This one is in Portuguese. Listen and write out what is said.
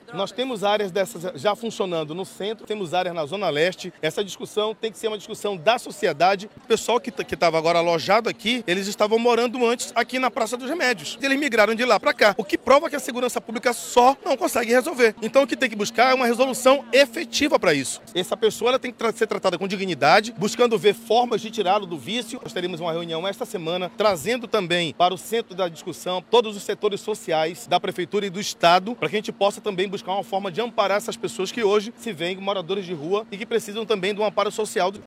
Nós temos áreas dessas já funcionando no centro, temos áreas na Zona Leste. Essa discussão tem que ser uma discussão da sociedade. O pessoal que estava agora alojado aqui, eles estavam morando antes aqui na Praça dos Remédios. Eles migraram de lá para cá, o que prova que a segurança pública só não consegue resolver. Então o que tem que buscar é uma resolução efetiva para isso. Essa pessoa ela tem que ser tratada com dignidade, buscando ver formas de tirá-lo do vício. Nós teremos uma reunião esta semana, trazendo também para o centro da discussão todos os setores sociais da Prefeitura e do Estado, para que a gente possa também buscar uma forma de amparar essas pessoas que hoje se veem moradores de rua e que precisam também de um amparo social.